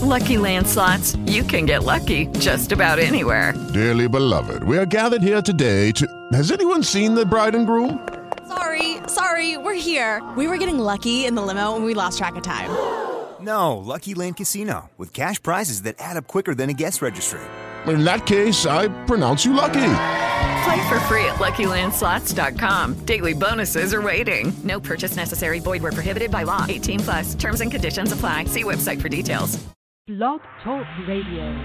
Lucky Land Slots, you can get lucky just about anywhere. Dearly beloved, we are gathered here today to... Has anyone seen the bride and groom? Sorry, we're here. We were getting lucky in the limo and we lost track of time. No, Lucky Land Casino, with cash prizes that add up quicker than a guest registry. In that case, I pronounce you lucky. Play for free at LuckyLandSlots.com. Daily bonuses are waiting. No purchase necessary. Void where prohibited by law. 18+. Terms and conditions apply. See website for details. Blog Talk Radio.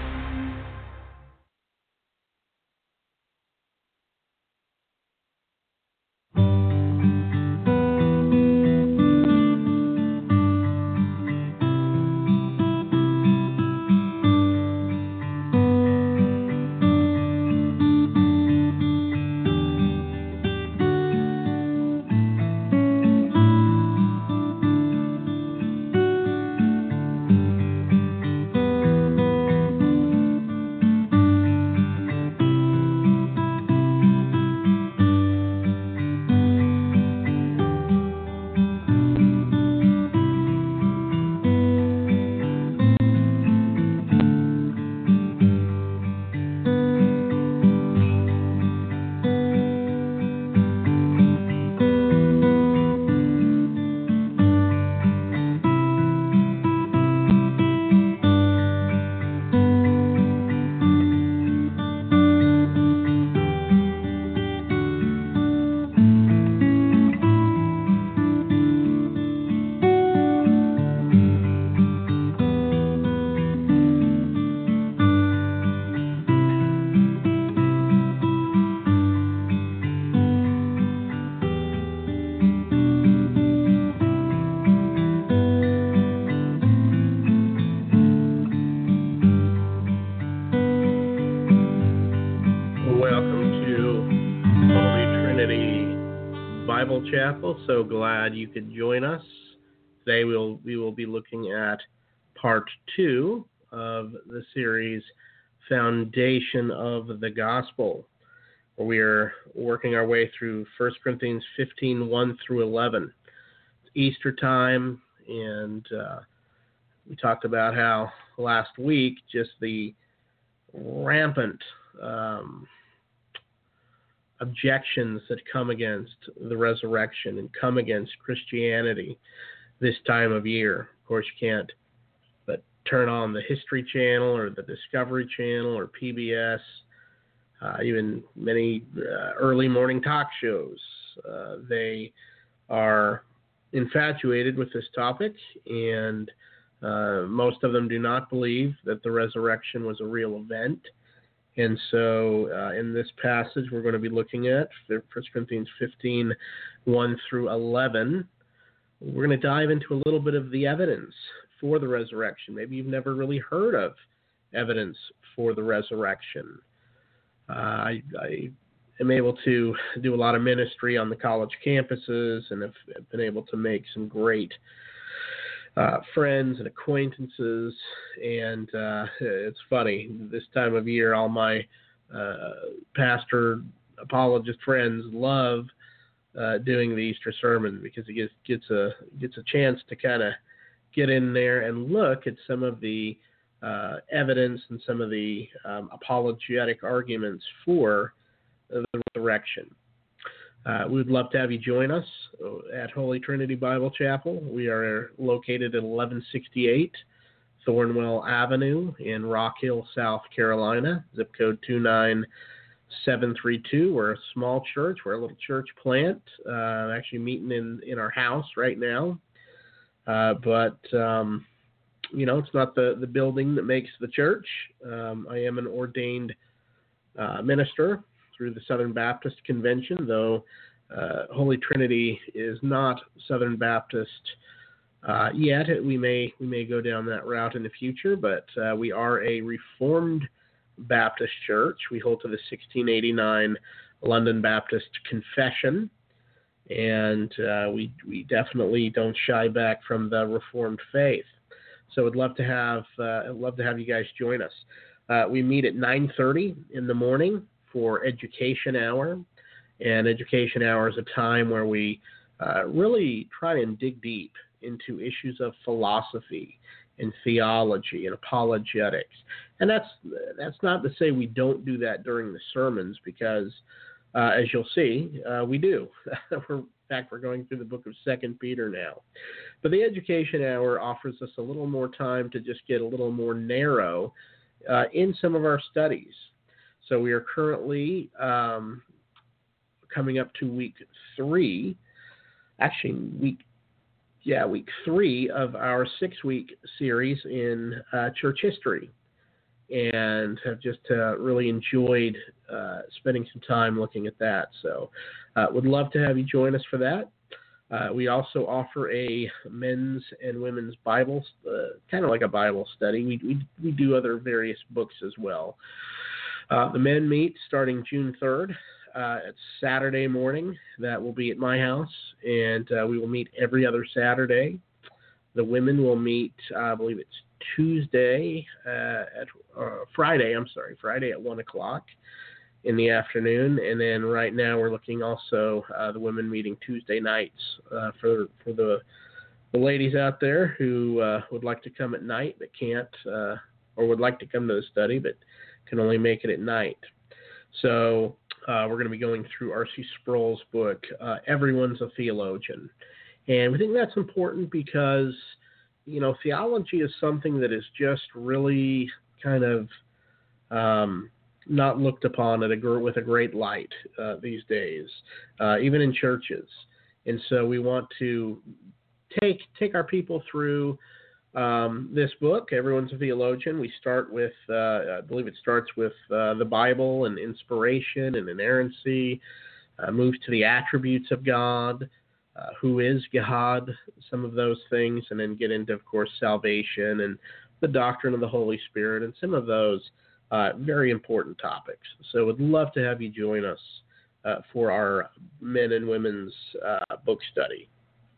Chapel. So glad you could join us. Today we will be looking at part 2 of the series Foundation of the Gospel, where we are working our way through 1 Corinthians 15, 1 through 11. It's Easter time, and we talked about how last week just the rampant objections that come against the resurrection and come against Christianity this time of year. Of course, you can't but turn on the History Channel or the Discovery Channel or PBS, even many early morning talk shows. They are infatuated with this topic, and most of them do not believe that the resurrection was a real event. And so in this passage, we're going to be looking at 1 Corinthians 15, 1 through 11. We're going to dive into a little bit of the evidence for the resurrection. Maybe you've never really heard of evidence for the resurrection. I am able to do a lot of ministry on the college campuses and have been able to make some great friends and acquaintances, and it's funny, this time of year all my pastor apologist friends love doing the Easter sermon, because it gets a chance to kind of get in there and look at some of the evidence and some of the apologetic arguments for the resurrection. We would love to have you join us at Holy Trinity Bible Chapel. We are located at 1168 Thornwell Avenue in Rock Hill, South Carolina, zip code 29732. We're a small church. We're a little church plant, actually meeting in our house right now. But it's not the building that makes the church. I am an ordained minister through the Southern Baptist Convention, though Holy Trinity is not Southern Baptist yet. We may go down that route in the future, but we are a Reformed Baptist church. We hold to the 1689 London Baptist Confession, and we definitely don't shy back from the Reformed faith. So I'd love to have you guys join us. We meet at 9:30 in the morning for Education Hour, and Education Hour is a time where we really try and dig deep into issues of philosophy and theology and apologetics. And that's not to say we don't do that during the sermons, because as you'll see, we do. In fact, we're going through the book of 2 Peter now. But the Education Hour offers us a little more time to just get a little more narrow in some of our studies. So we are currently coming up to week 3 of our 6-week series in church history, and have just really enjoyed spending some time looking at that. So would love to have you join us for that. We also offer a men's and women's Bible, kind of like a Bible study. We do other various books as well. The men meet starting June 3rd. It's Saturday morning. That will be at my house, and we will meet every other Saturday. The women will meet, I believe it's Friday at 1 o'clock in the afternoon. And then right now we're looking also the women meeting Tuesday nights for the ladies out there who would like to come at night but can't, or would like to come to the study but can only make it at night. So we're going to be going through R.C. Sproul's book, Everyone's a Theologian. And we think that's important because, theology is something that is just really kind of not looked upon with a great light these days, even in churches. And so we want to take our people through this book, Everyone's a Theologian. We start with, I believe it starts with the Bible and inspiration and inerrancy, moves to the attributes of God, who is God, some of those things, and then get into, of course, salvation and the doctrine of the Holy Spirit and some of those very important topics. So would love to have you join us for our men and women's book study.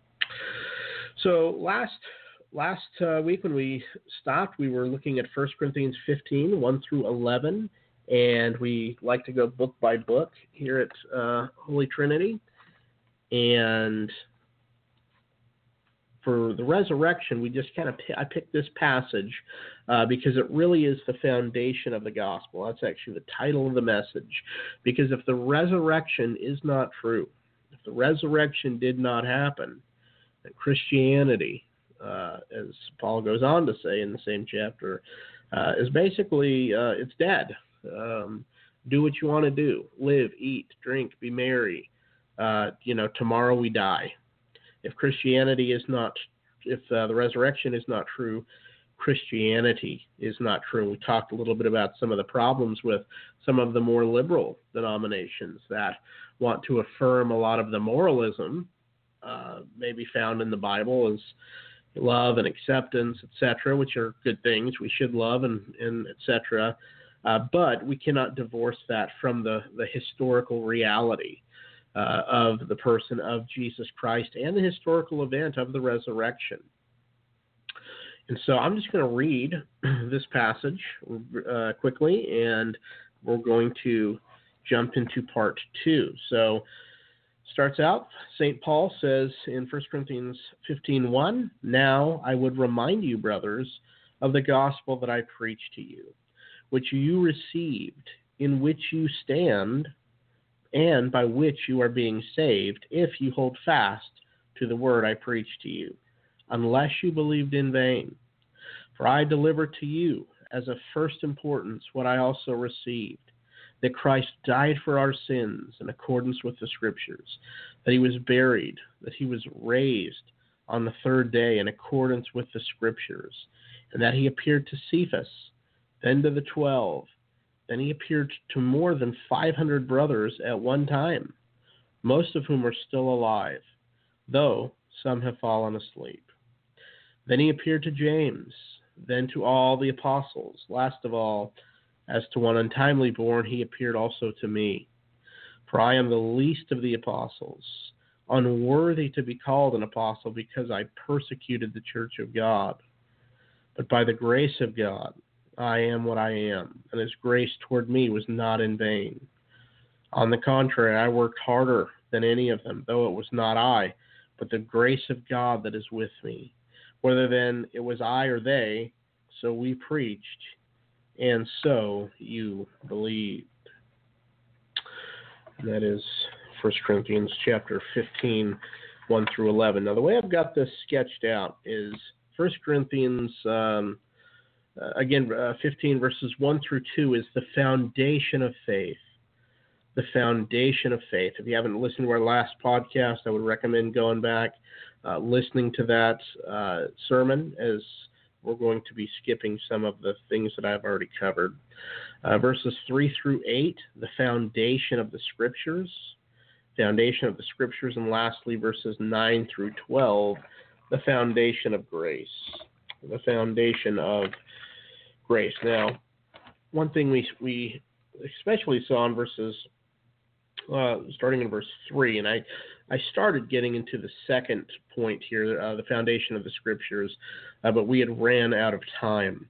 So last week when we stopped, we were looking at 1 Corinthians 15, 1 through 11, and we like to go book by book here at Holy Trinity. And for the resurrection, we just I picked this passage because it really is the foundation of the gospel. That's actually the title of the message. Because if the resurrection is not true, if the resurrection did not happen, then Christianity, as Paul goes on to say in the same chapter, is basically, it's dead. Do what you want to do. Live, eat, drink, be merry. Tomorrow we die. If Christianity is not, if the resurrection is not true, Christianity is not true. We talked a little bit about some of the problems with some of the more liberal denominations that want to affirm a lot of the moralism maybe found in the Bible as love and acceptance, etc., which are good things. We should love and etc. But we cannot divorce that from the historical reality of the person of Jesus Christ and the historical event of the resurrection. And so I'm just going to read this passage quickly, and we're going to jump into part 2. So starts out, St. Paul says in 1 Corinthians 15:1, "Now I would remind you, brothers, of the gospel that I preached to you, which you received, in which you stand, and by which you are being saved, if you hold fast to the word I preached to you, unless you believed in vain. For I delivered to you as of first importance what I also received, that Christ died for our sins in accordance with the Scriptures, that he was buried, that he was raised on the third day in accordance with the Scriptures, and that he appeared to Cephas, then to the 12. Then he appeared to more than 500 brothers at one time, most of whom are still alive, though some have fallen asleep. Then he appeared to James, then to all the apostles. Last of all, as to one untimely born, he appeared also to me. For I am the least of the apostles, unworthy to be called an apostle because I persecuted the church of God. But by the grace of God, I am what I am, and his grace toward me was not in vain. On the contrary, I worked harder than any of them, though it was not I, but the grace of God that is with me. whether then it was I or they, so we preached, and so you believed. And that is 1 Corinthians chapter 15, 1 through 11. Now, the way I've got this sketched out is 1 Corinthians 15 verses 1 through 2 is the foundation of faith. The foundation of faith. If you haven't listened to our last podcast, I would recommend going back, listening to that sermon, as we're going to be skipping some of the things that I've already covered. Verses 3 through 8, the foundation of the Scriptures. Foundation of the Scriptures. And lastly, verses 9 through 12, the foundation of grace. The foundation of grace. Now, one thing we especially saw in verses, starting in verse 3, and I started getting into the second point here, the foundation of the Scriptures, but we had ran out of time.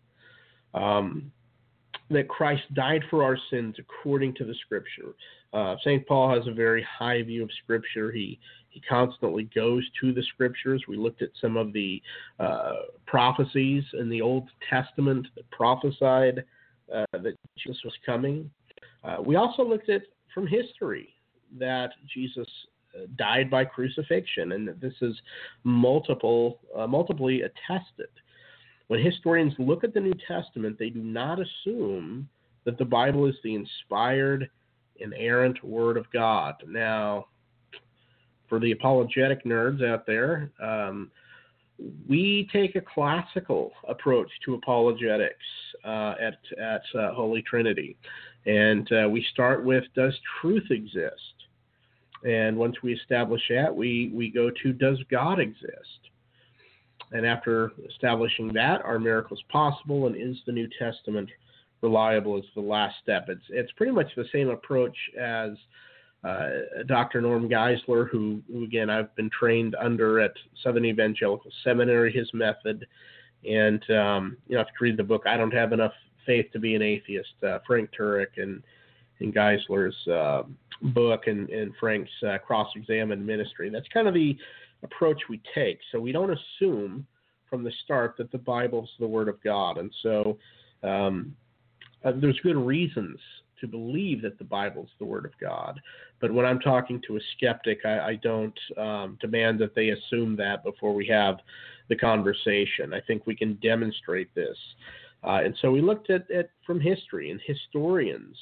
That Christ died for our sins according to the Scripture. St. Paul has a very high view of Scripture. He constantly goes to the Scriptures. We looked at some of the prophecies in the Old Testament that prophesied that Jesus was coming. We also looked at from history that Jesus died by crucifixion, and that this is multiply attested. When historians look at the New Testament, they do not assume that the Bible is the inspired, inerrant Word of God. Now, for the apologetic nerds out there, we take a classical approach to apologetics at Holy Trinity. And we start with, does truth exist? And once we establish that, we go to, does God exist? And after establishing that, are miracles possible, and is the New Testament reliable is the last step. It's pretty much the same approach as Dr. Norm Geisler, who again, I've been trained under at Southern Evangelical Seminary, his method. And, you have to read the book, I Don't Have Enough Faith to Be an Atheist, Frank Turek and Geisler's book and Frank's cross-examined ministry. That's kind of the approach we take. So we don't assume from the start that the Bible's the Word of God. And so there's good reasons to believe that the Bible's the Word of God. But when I'm talking to a skeptic, I don't demand that they assume that before we have the conversation. I think we can demonstrate this. And so we looked at from history and historians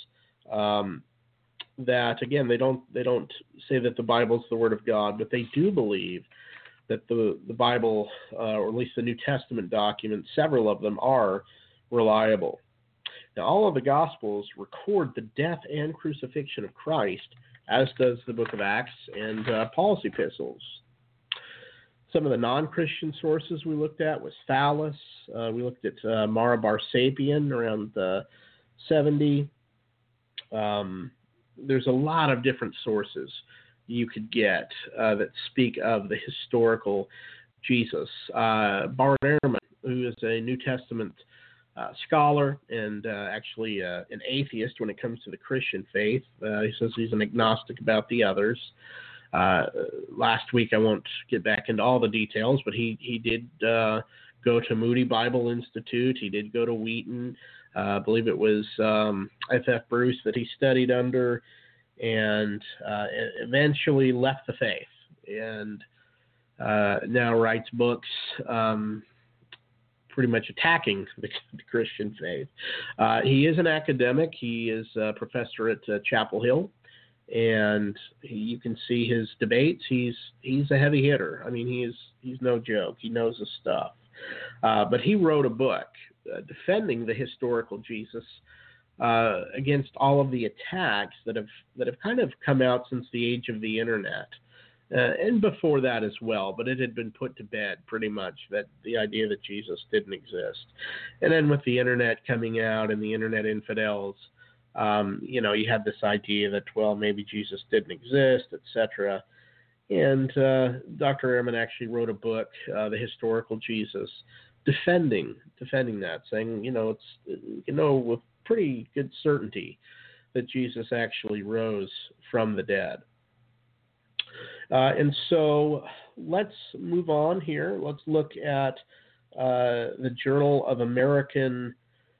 that, again, they don't say that the Bible's the Word of God, but they do believe that the Bible, or at least the New Testament documents, several of them are reliable. Now, all of the Gospels record the death and crucifixion of Christ, as does the book of Acts and Paul's epistles. Some of the non-Christian sources we looked at was Thallus. We looked at Mara Bar Sapien around 70. There's a lot of different sources you could get that speak of the historical Jesus. Bart Ehrman, who is a New Testament scholar and actually an atheist when it comes to the Christian faith. He says he's an agnostic about the others. Last week, I won't get back into all the details, but he did go to Moody Bible Institute. He did go to Wheaton. I believe it was F.F. Bruce that he studied under, and eventually left the faith, and now writes books pretty much attacking the Christian faith. He is an academic. He is a professor at Chapel Hill, and you can see his debates. He's a heavy hitter. I mean, he's no joke. He knows his stuff. But he wrote a book defending the historical Jesus against all of the attacks that have kind of come out since the age of the internet. And before that as well, but it had been put to bed pretty much, that the idea that Jesus didn't exist. And then with the internet coming out and the internet infidels, you had this idea that, well, maybe Jesus didn't exist, etc. And Dr. Ehrman actually wrote a book, The Historical Jesus, defending that, saying, with pretty good certainty that Jesus actually rose from the dead. And so let's move on here. Let's look at the Journal of the American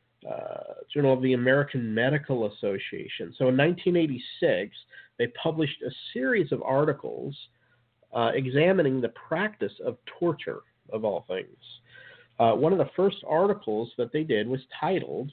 Medical Association. So in 1986, they published a series of articles examining the practice of torture, of all things. One of the first articles that they did was titled,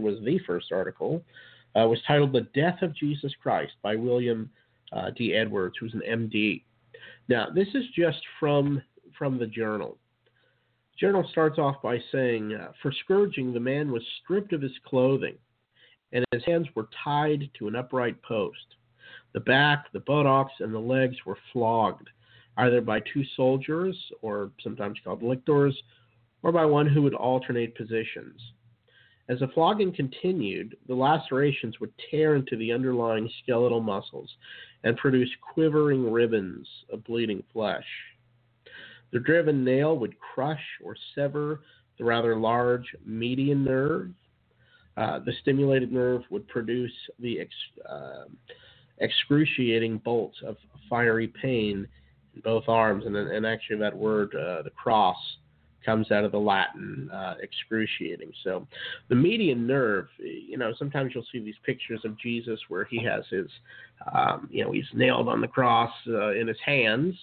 was titled The Death of Jesus Christ by William D. Edwards, who's an MD. Now, this is just from the journal. The journal starts off by saying, for scourging, the man was stripped of his clothing, and his hands were tied to an upright post. The back, the buttocks, and the legs were flogged, either by two soldiers, or sometimes called lictors, or by one who would alternate positions. As the flogging continued, the lacerations would tear into the underlying skeletal muscles and produce quivering ribbons of bleeding flesh. The driven nail would crush or sever the rather large median nerve. The stimulated nerve would produce the excruciating bolts of fiery pain in both arms. And actually that word, the cross, comes out of the Latin, excruciating. So the median nerve, sometimes you'll see these pictures of Jesus where he has his, he's nailed on the cross in his hands.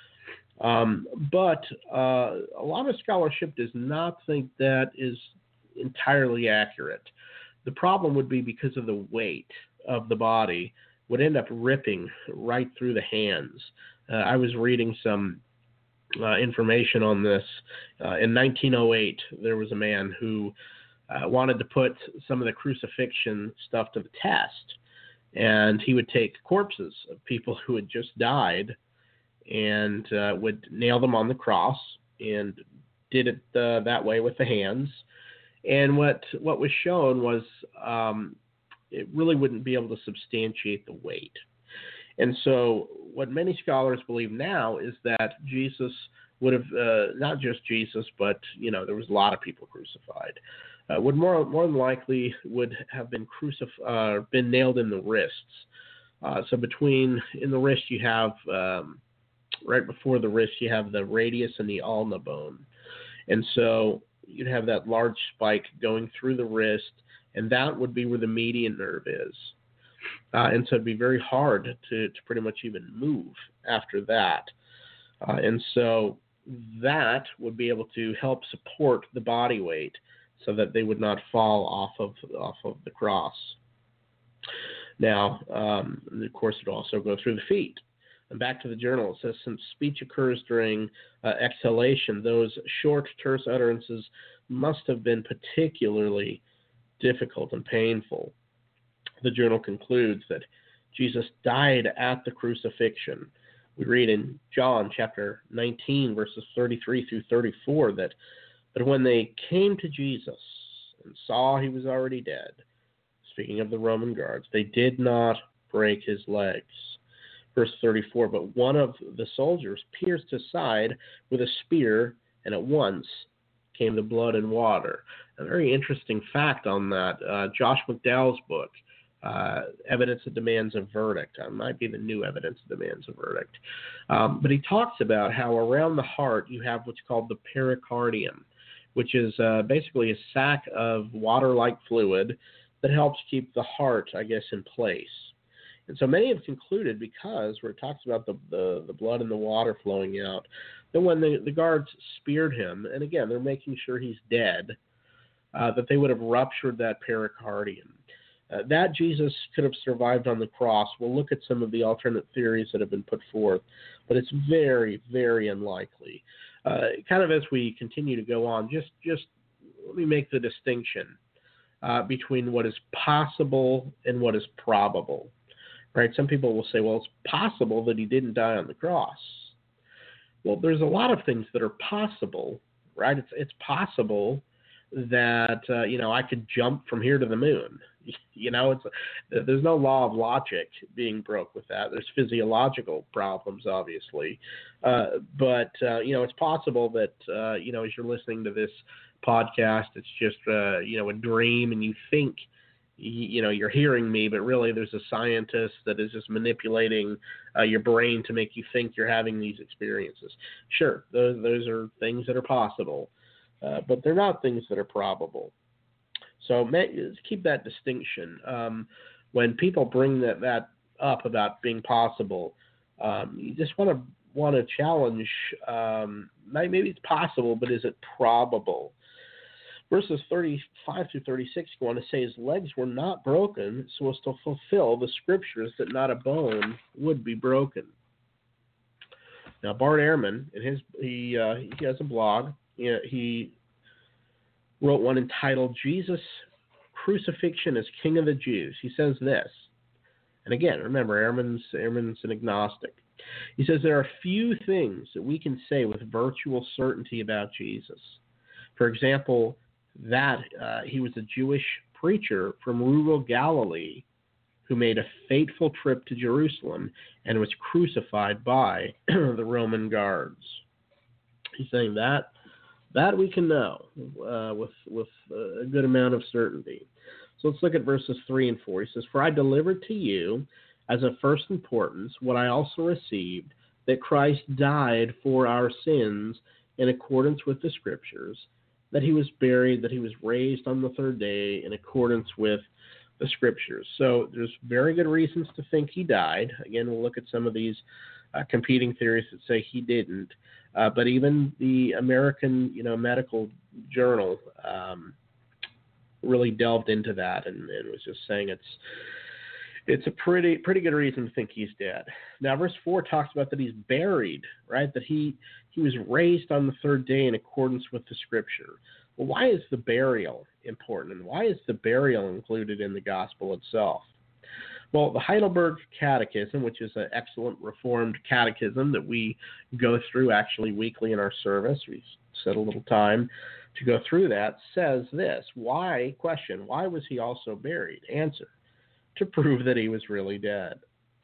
But a lot of scholarship does not think that is entirely accurate. The problem would be because of the weight of the body would end up ripping right through the hands. I was reading some information on this. In 1908, there was a man who wanted to put some of the crucifixion stuff to the test, and he would take corpses of people who had just died and would nail them on the cross, and did it that way with the hands. And what was shown was it really wouldn't be able to substantiate the weight. And so what many scholars believe now is that Jesus would have, not just Jesus, but, there was a lot of people crucified, would more than likely would have been been nailed in the wrists. So in the wrist you have, right before the wrist you have the radius and the ulna bone. And so you'd have that large spike going through the wrist, and that would be where the median nerve is. And so it'd be very hard to pretty much even move after that. And so that would be able to help support the body weight so that they would not fall off of the cross. Now, of course, it would also go through the feet. And back to the journal, it says, since speech occurs during exhalation, those short, terse utterances must have been particularly difficult and painful. The journal concludes that Jesus died at the crucifixion. We read in John chapter 19, verses 33 through 34, that when they came to Jesus and saw he was already dead, speaking of the Roman guards, they did not break his legs. Verse 34, but one of the soldiers pierced his side with a spear, and at once came the blood and water. A very interesting fact on that, Josh McDowell's book, Evidence That Demands a Verdict. It might be the new Evidence That Demands a Verdict. But he talks about how around the heart you have what's called the pericardium, which is basically a sac of water-like fluid that helps keep the heart, in place. And so many have concluded, because where it talks about the blood and the water flowing out, that when the guards speared him, and again, they're making sure he's dead, that they would have ruptured that pericardium. That Jesus could have survived on the cross. We'll look at some of the alternate theories that have been put forth, but it's very, very unlikely. Kind of as we continue to go on, just let me make the distinction between what is possible and what is probable. Right? Some people will say, well, it's possible that he didn't die on the cross. Well, there's a lot of things that are possible, right? It's possible that, I could jump from here to the moon. There's no law of logic being broke with that. There's physiological problems, obviously. But it's possible that, as you're listening to this podcast, it's just, a dream, and you think you're hearing me, but really there's a scientist that is just manipulating your brain to make you think you're having these experiences. Sure, those are things that are possible, but they're not things that are probable. So let's keep that distinction. When people bring that up about being possible, you just want to challenge. Maybe it's possible, but is it probable? Verses 35 through 36 go on to say his legs were not broken so as to fulfill the scriptures that not a bone would be broken. Now, Bart Ehrman, he has a blog. He wrote one entitled Jesus Crucifixion as King of the Jews. He says this, and again, remember, Ehrman's an agnostic. He says there are few things that we can say with virtual certainty about Jesus. For example, that he was a Jewish preacher from rural Galilee who made a fateful trip to Jerusalem and was crucified by the Roman guards. He's saying that we can know with a good amount of certainty. So let's look at verses 3 and 4. He says, "For I delivered to you as of first importance what I also received, that Christ died for our sins in accordance with the Scriptures, that he was buried, that he was raised on the third day in accordance with the Scriptures." So there's very good reasons to think he died. Again, we'll look at some of these competing theories that say he didn't. But even the American, Medical Journal really delved into that and was just saying it's a pretty good reason to think he's dead. Now, verse 4 talks about that he's buried, right? That he was raised on the third day in accordance with the Scripture. Well, why is the burial important, and why is the burial included in the gospel itself? Well, the Heidelberg Catechism, which is an excellent Reformed catechism that we go through actually weekly in our service, we set a little time to go through that, says this. Why was he also buried? Answer, to prove that he was really dead.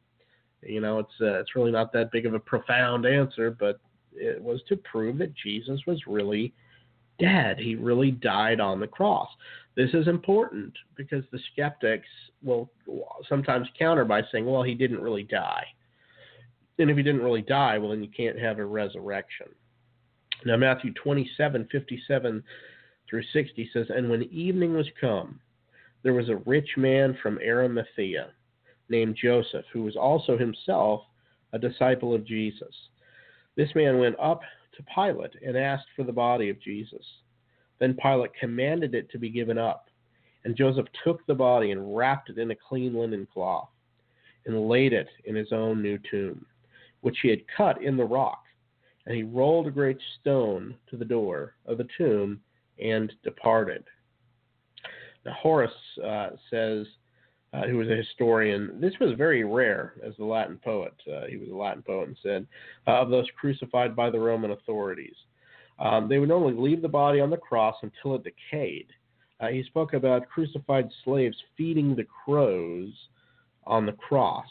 It's really not that big of a profound answer, but it was to prove that Jesus was really dead. He really died on the cross. This is important because the skeptics will sometimes counter by saying, well, he didn't really die. And if he didn't really die, well, then you can't have a resurrection. Now, Matthew 27:57 through 60 says, "And when evening was come, there was a rich man from Arimathea named Joseph, who was also himself a disciple of Jesus. This man went up to Pilate and asked for the body of Jesus. Then Pilate commanded it to be given up. And Joseph took the body and wrapped it in a clean linen cloth and laid it in his own new tomb, which he had cut in the rock. And he rolled a great stone to the door of the tomb and departed." Now, Horace says, who was a historian, this was very rare as the Latin poet. He was a Latin poet and said, of those crucified by the Roman authorities. They would normally leave the body on the cross until it decayed. He spoke about crucified slaves feeding the crows on the cross.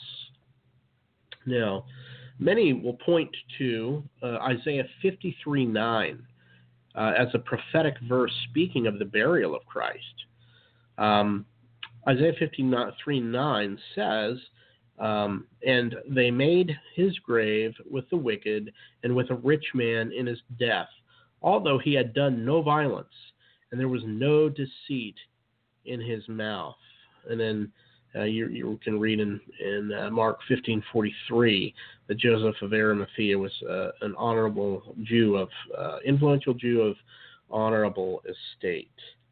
Now, many will point to Isaiah 53:9 as a prophetic verse speaking of the burial of Christ. Isaiah 53:9 says, "And they made his grave with the wicked and with a rich man in his death, although he had done no violence, and there was no deceit in his mouth." And then you can read in Mark 15:43 that Joseph of Arimathea was an honorable Jew influential Jew of honorable estate.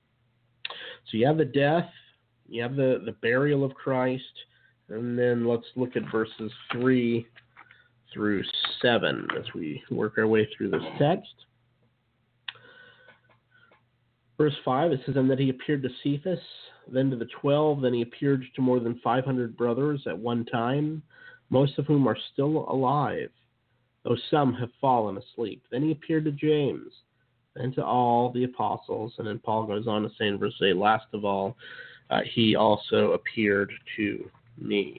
So you have the death, you have the burial of Christ, and then let's look at verses 3 through 7 as we work our way through this text. Verse 5, it says, "And that he appeared to Cephas, then to the 12, then he appeared to more than 500 brothers at one time, most of whom are still alive, though some have fallen asleep. Then he appeared to James, then to all the apostles." And then Paul goes on to say in verse 8, "Last of all, he also appeared to me."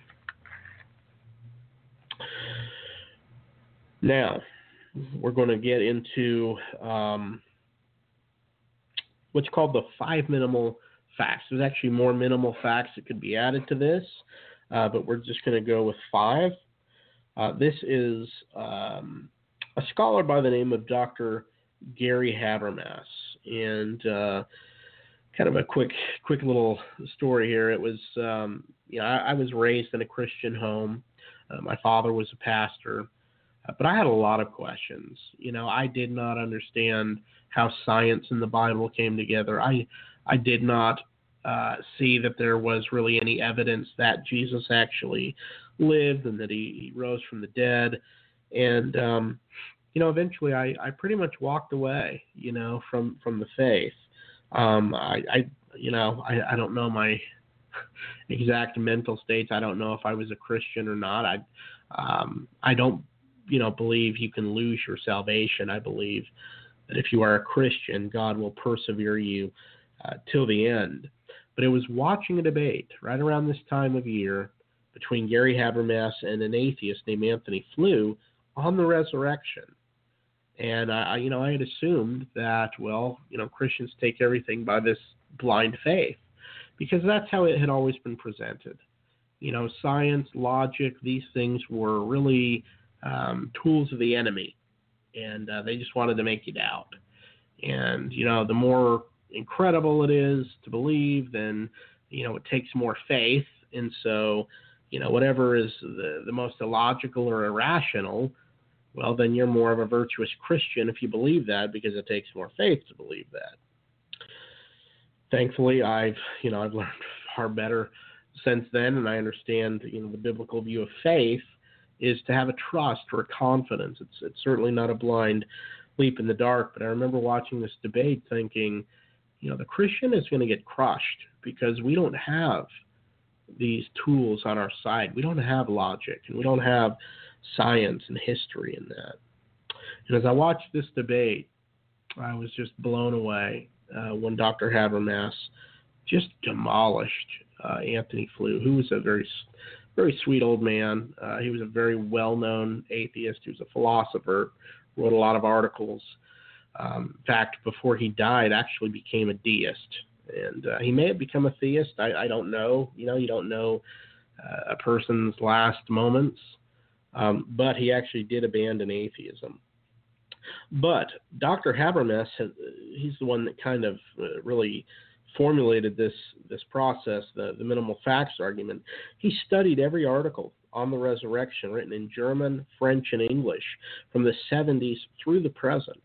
Now, we're going to get into what's called the five minimal facts. There's actually more minimal facts that could be added to this, but we're just going to go with 5. This is a scholar by the name of Dr. Gary Habermas, and kind of a quick little story here. It was, I was raised in a Christian home. My father was a pastor, but I had a lot of questions. I did not understand how science and the Bible came together. I did not see that there was really any evidence that Jesus actually lived and that he rose from the dead. And, eventually I pretty much walked away, from the faith. I don't know my exact mental states. I don't know if I was a Christian or not. I don't, believe you can lose your salvation. I believe that if you are a Christian, God will persevere you till the end. But it was watching a debate right around this time of year between Gary Habermas and an atheist named Anthony Flew on the resurrection. And I had assumed that, Christians take everything by this blind faith, because that's how it had always been presented. Science, logic, these things were really tools of the enemy, and they just wanted to make you doubt. And, the more incredible it is to believe, then, it takes more faith. And so, whatever is the most illogical or irrational, well, then you're more of a virtuous Christian if you believe that, because it takes more faith to believe that. Thankfully, I've learned far better since then, and I understand, the biblical view of faith is to have a trust or a confidence. It's certainly not a blind leap in the dark, but I remember watching this debate thinking, the Christian is going to get crushed because we don't have these tools on our side. We don't have logic, and we don't have science and history in that. And as I watched this debate, I was just blown away when Dr. Habermas just demolished Anthony Flew, who was a very, very sweet old man. He was a very well-known atheist. He was a philosopher, wrote a lot of articles. In fact, before he died, actually became a deist. And he may have become a theist. I don't know. You don't know a person's last moments. But he actually did abandon atheism. But Dr. Habermas, he's the one that kind of really formulated this process, the minimal facts argument. He studied every article on the resurrection written in German, French, and English from the 70s through the present.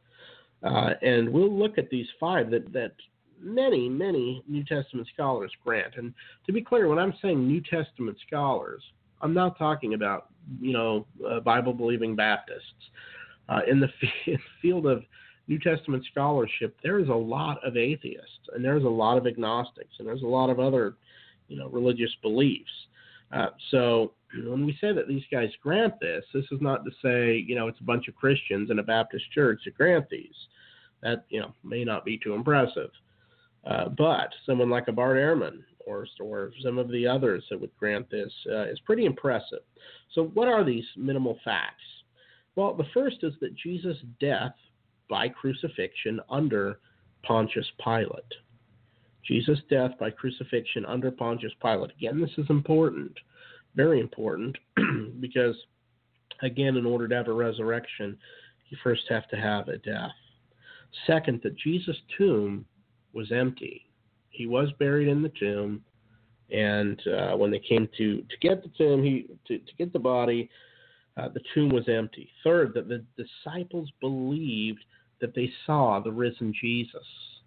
And we'll look at these 5 that many, many New Testament scholars grant. And to be clear, when I'm saying New Testament scholars, I'm not talking about, Bible-believing Baptists. In the field of New Testament scholarship, there is a lot of atheists, and there's a lot of agnostics, and there's a lot of other, religious beliefs. So when we say that these guys grant this is not to say, it's a bunch of Christians in a Baptist church that grant these. That, may not be too impressive. But someone like a Bart Ehrman or some of the others that would grant this is pretty impressive. So what are these minimal facts? Well, the first is that Jesus' death by crucifixion under Pontius Pilate. Jesus' death by crucifixion under Pontius Pilate. Again, this is important, very important, because, again, in order to have a resurrection, you first have to have a death. Second, that Jesus' tomb was empty. He was buried in the tomb, and when they came to get the tomb, to get the body, the tomb was empty. Third, that the disciples believed that they saw the risen Jesus.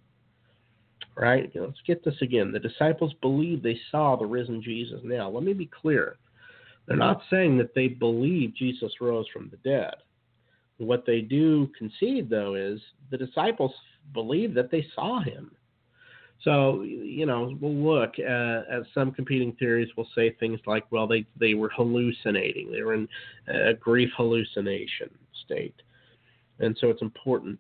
Right? Let's get this again. The disciples believed they saw the risen Jesus. Now, let me be clear. They're not saying that they believe Jesus rose from the dead. What they do concede, though, is the disciples believed that they saw him. So, we'll look at some competing theories. Will say things like, well, they were hallucinating. They were in a grief hallucination state. And so it's important.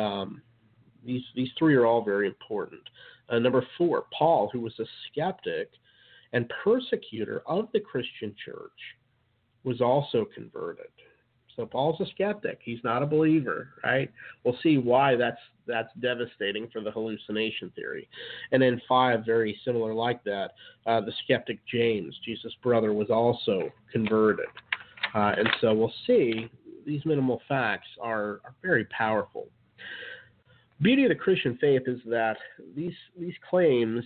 These 3 are all very important. Number 4, Paul, who was a skeptic and persecutor of the Christian church, was also converted. So Paul's a skeptic. He's not a believer, right? We'll see why that's devastating for the hallucination theory. And then 5, very similar like that, the skeptic James, Jesus' brother, was also converted. And so we'll see these minimal facts are very powerful. Beauty of the Christian faith is that these claims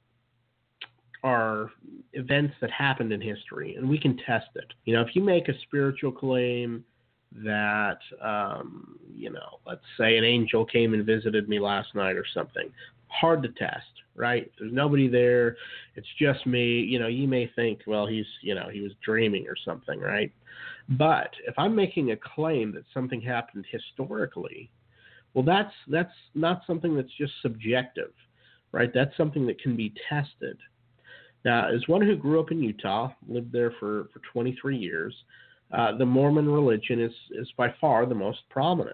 are events that happened in history, and we can test it. You know, if you make a spiritual claim that, let's say an angel came and visited me last night or something, hard to test, right? There's nobody there. It's just me. You know, you may think, well, he was dreaming or something, right? But if I'm making a claim that something happened historically, well, that's not something that's just subjective, right? That's something that can be tested. Now, as one who grew up in Utah, lived there for 23 years, the Mormon religion is by far the most prominent.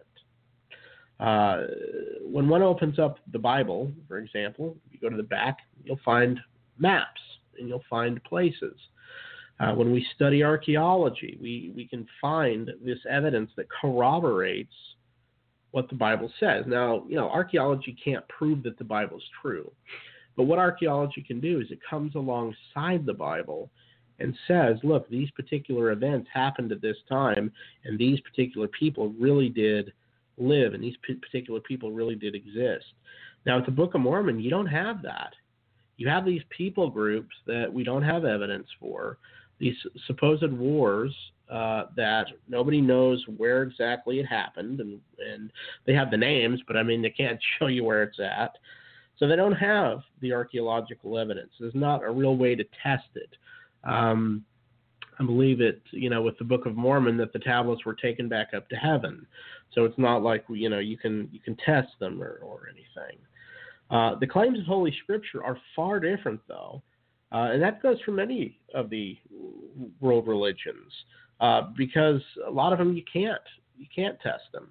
When one opens up the Bible, for example, you go to the back, you'll find maps and you'll find places. When we study archaeology, we can find this evidence that corroborates what the Bible says. Now, archaeology can't prove that the Bible is true. But what archaeology can do is it comes alongside the Bible and says, look, these particular events happened at this time, and these particular people really did live, and these particular people really did exist. Now, with the Book of Mormon, you don't have that. You have these people groups that we don't have evidence for, these supposed wars that nobody knows where exactly it happened, and they have the names, but, they can't show you where it's at. So they don't have the archaeological evidence. There's not a real way to test it. I believe it, with the Book of Mormon, that the tablets were taken back up to heaven. So it's not like, you can test them or anything. The claims of Holy Scripture are far different, though, and that goes for many of the world religions, because a lot of them you can't test them.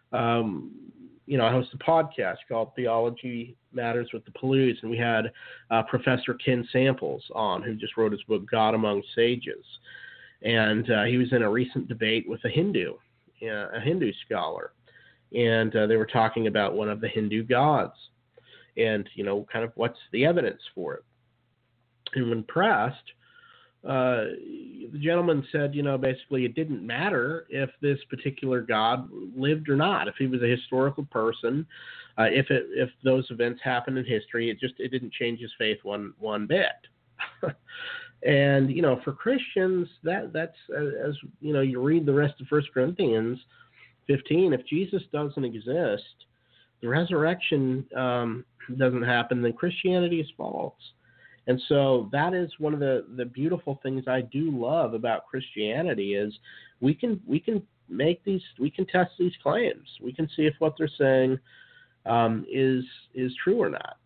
I host a podcast called Theology Matters with the Palouse, and we had Professor Ken Samples on, who just wrote his book, God Among Sages. And he was in a recent debate with a Hindu scholar. And they were talking about one of the Hindu gods and, kind of what's the evidence for it. And when pressed, the gentleman said, basically it didn't matter if this particular god lived or not, if he was a historical person, if those events happened in history, it didn't change his faith one bit. And, for Christians, that's, as you read the rest of 1 Corinthians 15, if Jesus doesn't exist, the resurrection doesn't happen, then Christianity is false. And so that is one of the beautiful things I do love about Christianity is we can test these claims. We can see if what they're saying is true or not.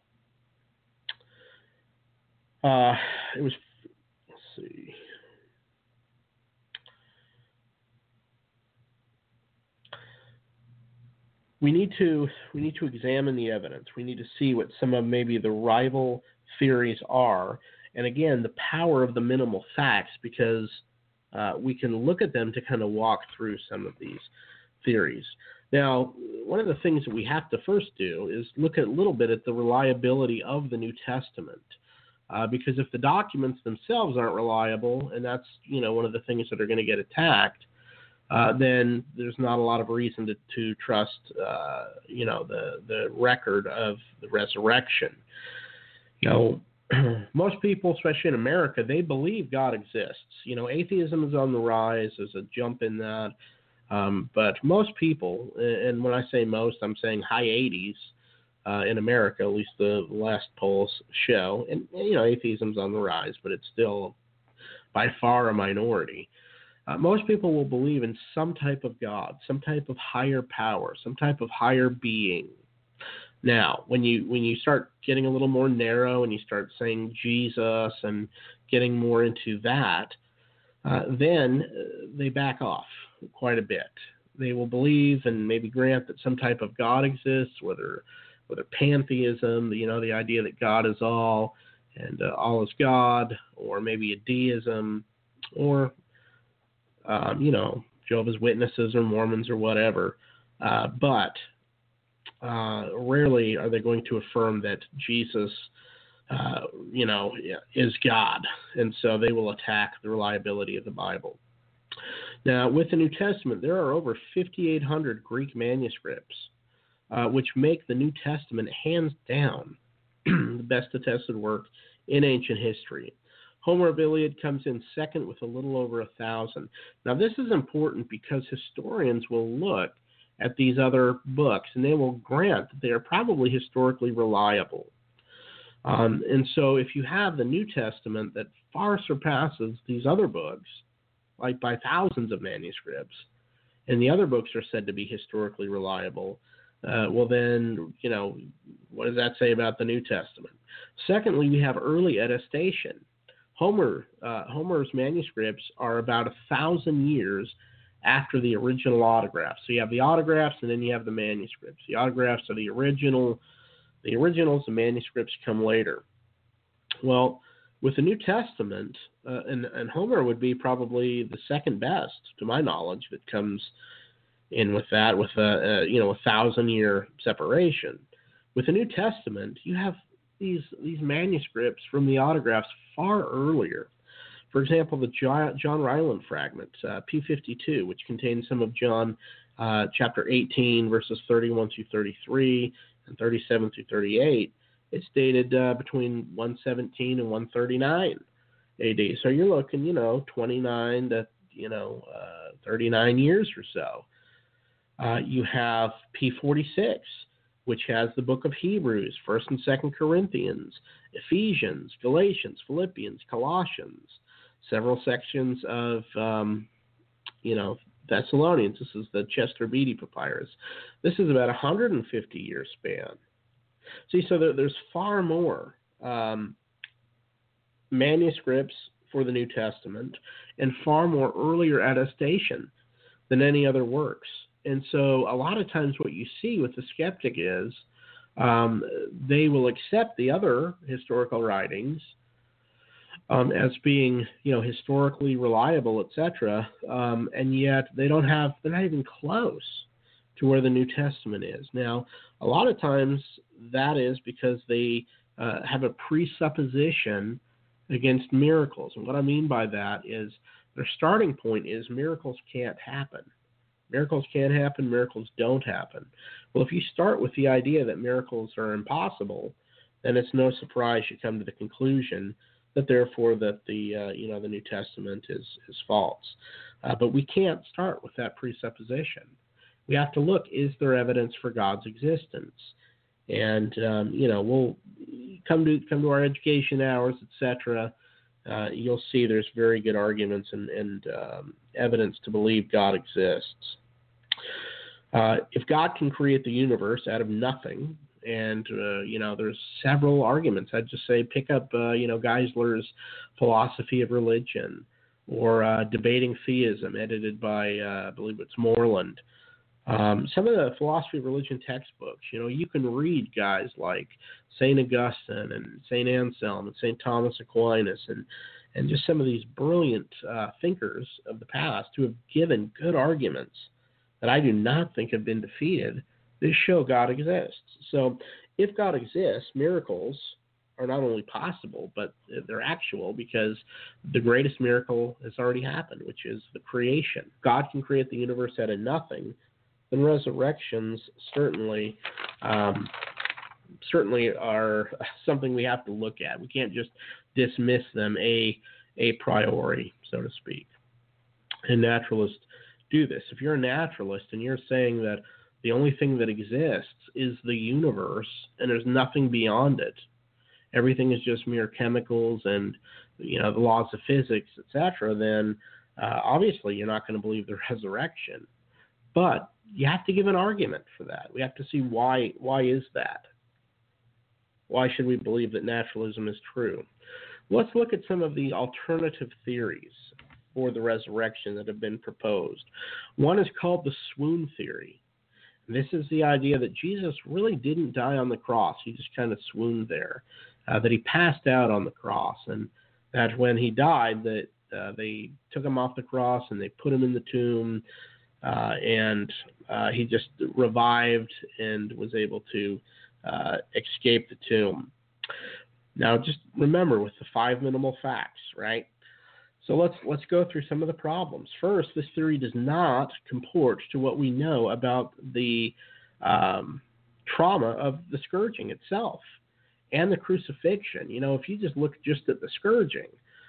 Let's see. We need to examine the evidence. We need to see what some of maybe the rival theories are, and again, the power of the minimal facts, because we can look at them to kind of walk through some of these theories. Now, one of the things that we have to first do is look at a little bit at the reliability of the New Testament, because if the documents themselves aren't reliable, and that's one of the things that are going to get attacked, then there's not a lot of reason to trust the record of the resurrection. Most people, especially in America, they believe God exists. Atheism is on the rise. There's a jump in that. But most people, and when I say most, I'm saying high 80s in America, at least the last polls show. And atheism's on the rise, but it's still by far a minority. Most people will believe in some type of God, some type of higher power, some type of higher being. Now, when you start getting a little more narrow and you start saying Jesus and getting more into that, then they back off quite a bit. They will believe and maybe grant that some type of God exists, whether pantheism, the idea that God is all and all is God, or maybe a deism, or Jehovah's Witnesses or Mormons or whatever, but rarely are they going to affirm that Jesus, is God, and so they will attack the reliability of the Bible. Now, with the New Testament, there are over 5,800 Greek manuscripts, which make the New Testament hands down the best attested work in ancient history. Homer of Iliad comes in second with a little over 1,000. Now, this is important because historians will look at these other books and they will grant that they are probably historically reliable. And so if you have the New Testament that far surpasses these other books, like by thousands of manuscripts, and the other books are said to be historically reliable, well then, what does that say about the New Testament? Secondly, we have early attestation. Homer's manuscripts are about 1,000 years after the original autographs. So you have the autographs and then you have the manuscripts. The autographs are the originals, the manuscripts come later. Well, with the New Testament, and Homer would be probably the second best, to my knowledge, that comes in with that, with a 1,000-year separation. With the New Testament, you have these manuscripts from the autographs far earlier. For example, the John Ryland fragment, P52, which contains some of John chapter 18, verses 31 through 33, and 37 through 38, it's dated between 117 and 139 AD. So you're looking, 29 to, 39 years or so. You have P46, which has the book of Hebrews, 1st and 2nd Corinthians, Ephesians, Galatians, Philippians, Colossians, several sections of, Thessalonians. This is the Chester Beatty Papyrus. This is about a 150-year span. See, so there's far more manuscripts for the New Testament and far more earlier attestation than any other works. And so a lot of times what you see with the skeptic is they will accept the other historical writings as being, historically reliable, etc., and yet they're not even close to where the New Testament is. Now, a lot of times that is because they have a presupposition against miracles. And what I mean by that is their starting point is miracles can't happen. Miracles can't happen, miracles don't happen. Well, if you start with the idea that miracles are impossible, then it's no surprise you come to the conclusion that therefore that the New Testament is false. But we can't start with that presupposition. We have to look, is there evidence for God's existence? And we'll come to our education hours, etc. You'll see there's very good arguments and evidence to believe God exists. If God can create the universe out of nothing, and there's several arguments. I'd just say pick up Geisler's Philosophy of Religion, or Debating Theism, edited by I believe it's Moreland. Some of the philosophy of religion textbooks, you can read guys like St. Augustine and St. Anselm and St. Thomas Aquinas and just some of these brilliant thinkers of the past who have given good arguments that I do not think have been defeated. They show God exists. So if God exists, miracles are not only possible, but they're actual, because the greatest miracle has already happened, which is the creation. God can create the universe out of nothing. Then resurrections certainly are something we have to look at. We can't just dismiss them a priori, so to speak. And naturalists do this. If you're a naturalist and you're saying that the only thing that exists is the universe and there's nothing beyond it, everything is just mere chemicals and the laws of physics, etc., then obviously you're not going to believe the resurrection. But you have to give an argument for that. We have to see why is that? Why should we believe that naturalism is true? Let's look at some of the alternative theories for the resurrection that have been proposed. One is called the swoon theory. This is the idea that Jesus really didn't die on the cross. He just kind of swooned there, that he passed out on the cross, and that when he died, that They took him off the cross and they put him in the tomb, and he just revived and was able to escape the tomb. Now, just remember with the 5 minimal facts, right? So let's go through some of the problems. First, this theory does not comport to what we know about the trauma of the scourging itself and the crucifixion. You know, if you just look just at the scourging,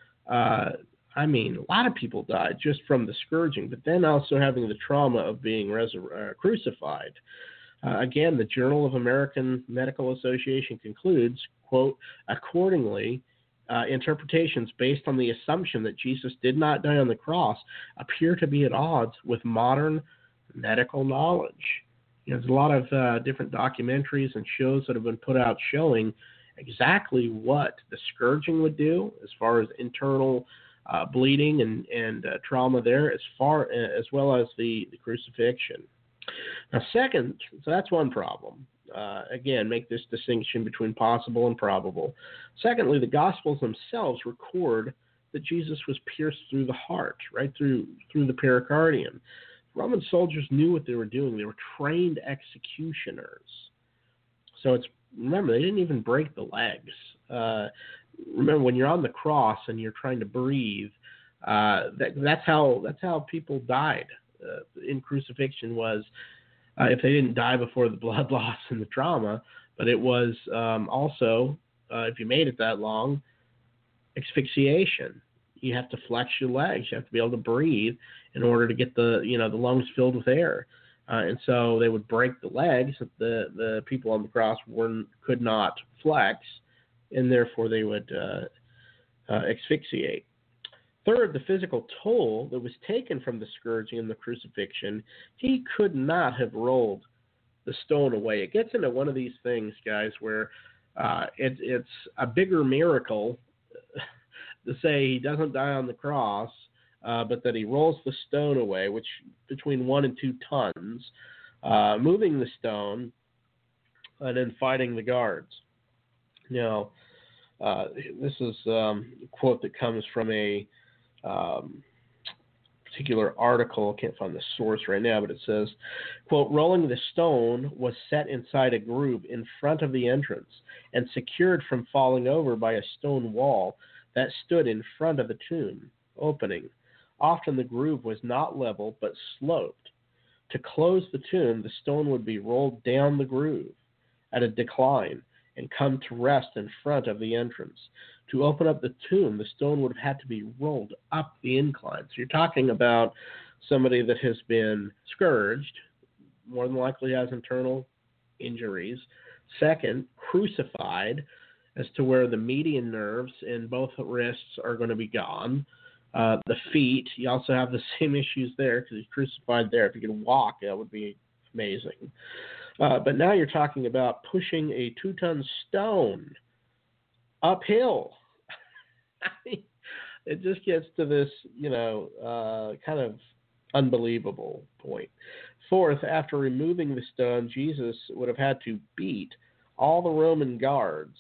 I mean, a lot of people died just from the scourging, but then also having the trauma of being crucified. Again, the Journal of American Medical Association concludes, quote, accordingly, interpretations based on the assumption that Jesus did not die on the cross appear to be at odds with modern medical knowledge. You know, there's a lot of different documentaries and shows that have been put out showing exactly what the scourging would do as far as internal bleeding and trauma there, as well as the crucifixion. Now, second, so that's one problem. Again, make this distinction between possible and probable. Secondly, the Gospels themselves record that Jesus was pierced through the heart, right through the pericardium. Roman soldiers knew what they were doing. They were trained executioners. So remember, they didn't even break the legs. Remember, when you're on the cross and you're trying to breathe, that's how people died in crucifixion. Was if they didn't die before the blood loss and the trauma, but it was also, if you made it that long, asphyxiation. You have to flex your legs. You have to be able to breathe in order to get the lungs filled with air. And so they would break the legs. The people on the cross could not flex, and therefore they would asphyxiate. Third, the physical toll that was taken from the scourging and the crucifixion, he could not have rolled the stone away. It gets into one of these things, guys, where it's a bigger miracle to say he doesn't die on the cross, but that he rolls the stone away, which between 1 and 2 tons, moving the stone and then fighting the guards. Now, this is a quote that comes from a particular article. I can't find the source right now, but it says, quote, rolling the stone was set inside a groove in front of the entrance and secured from falling over by a stone wall that stood in front of the tomb opening. Often the groove was not level but sloped. To close the tomb, the stone would be rolled down the groove at a decline and come to rest in front of the entrance. To open up the tomb, the stone would have had to be rolled up the incline. So you're talking about somebody that has been scourged, more than likely has internal injuries. Second, crucified, as to where the median nerves in both wrists are going to be gone. The feet, you also have the same issues there because he's crucified there. If you could walk, that would be amazing. But now you're talking about pushing a 2-ton stone uphill. I mean, it just gets to this, kind of unbelievable point. Fourth, after removing the stone, Jesus would have had to beat all the Roman guards,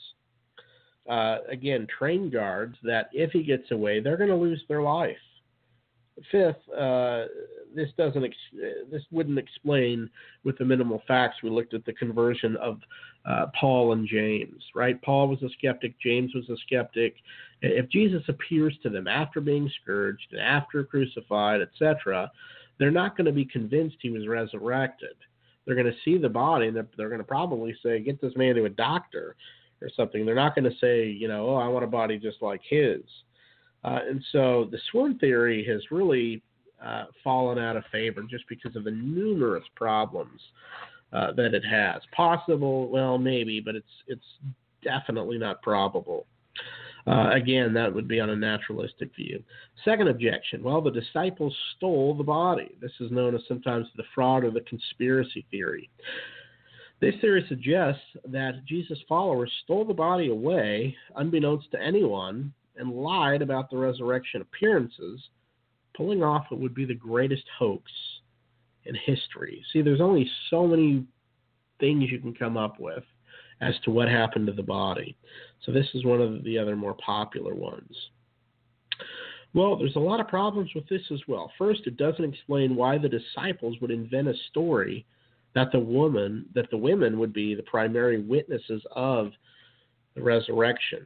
again, trained guards, that if he gets away, they're going to lose their life. Fifth, this wouldn't explain with the minimal facts. We looked at the conversion of Paul and James, right? Paul was a skeptic. James was a skeptic. If Jesus appears to them after being scourged and after crucified, etc., they're not going to be convinced he was resurrected. They're going to see the body, and they're going to probably say, get this man to a doctor or something. They're not going to say, oh, I want a body just like his. And so the swoon theory has really fallen out of favor just because of the numerous problems that it has. Possible, well, maybe, but it's definitely not probable. Again, that would be on a naturalistic view. Second objection, well, the disciples stole the body. This is known as sometimes the fraud or the conspiracy theory. This theory suggests that Jesus' followers stole the body away, unbeknownst to anyone, and lied about the resurrection appearances, pulling off what would be the greatest hoax in history. See, there's only so many things you can come up with as to what happened to the body. So this is one of the other more popular ones. Well, there's a lot of problems with this as well. First, it doesn't explain why the disciples would invent a story that the women would be the primary witnesses of the resurrection.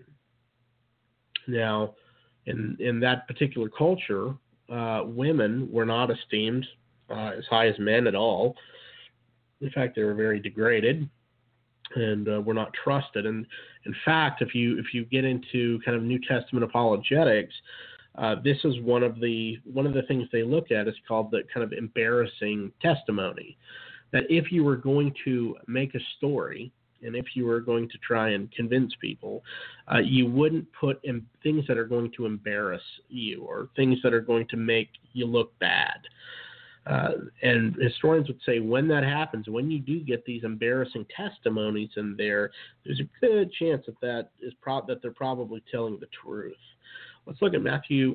Now, in that particular culture, women were not esteemed as high as men at all. In fact, they were very degraded and were not trusted. And in fact, if you get into kind of New Testament apologetics, this is one of the things they look at is called the kind of embarrassing testimony. That if you were going to make a story and if you were going to try and convince people, you wouldn't put in things that are going to embarrass you or things that are going to make you look bad. And historians would say when that happens, when you do get these embarrassing testimonies in there, there's a good chance that they're probably telling the truth. Let's look at Matthew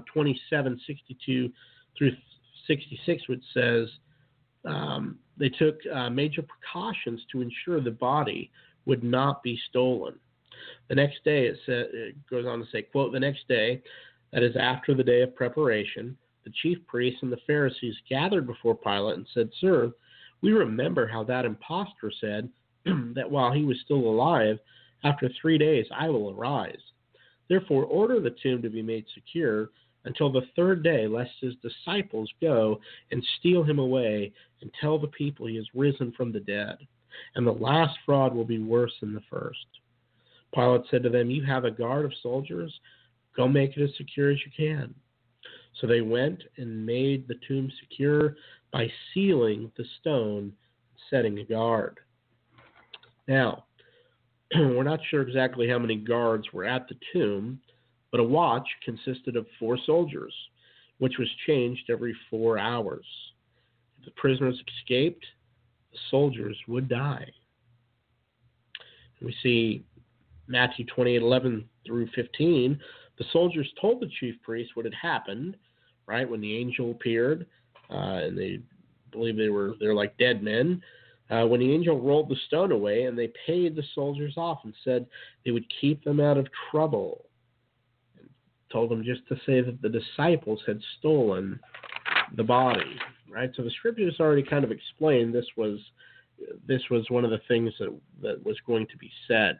27:62 through 66, which says, they took major precautions to ensure the body would not be stolen. The next day, it goes on to say, quote, the next day, that is after the day of preparation, the chief priests and the Pharisees gathered before Pilate and said, Sir, we remember how that impostor said that while he was still alive, after 3 days I will arise. Therefore, order the tomb to be made secure until the third day, lest his disciples go and steal him away and tell the people he has risen from the dead. And the last fraud will be worse than the first. Pilate said to them, You have a guard of soldiers. Go make it as secure as you can. So they went and made the tomb secure by sealing the stone and setting a guard. Now, we're not sure exactly how many guards were at the tomb, but a watch consisted of 4 soldiers, which was changed every 4 hours. If the prisoners escaped, the soldiers would die. And we see Matthew 28:11 through 15. The soldiers told the chief priests what had happened, right, when the angel appeared, and they believe they're like dead men. When the angel rolled the stone away, and they paid the soldiers off and said they would keep them out of trouble. Told them just to say that the disciples had stolen the body, right? So the scriptures already kind of explained this was one of the things that was going to be said.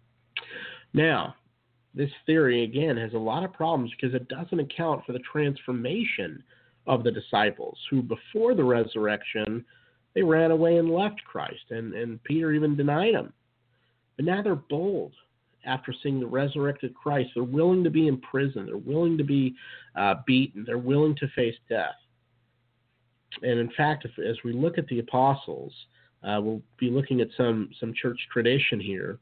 Now, this theory, again, has a lot of problems because it doesn't account for the transformation of the disciples who, before the resurrection, they ran away and left Christ, and Peter even denied him. But now they're bold. After seeing the resurrected Christ, they're willing to be in prison. They're willing to be beaten. They're willing to face death. And in fact, as we look at the apostles, we'll be looking at some church tradition here.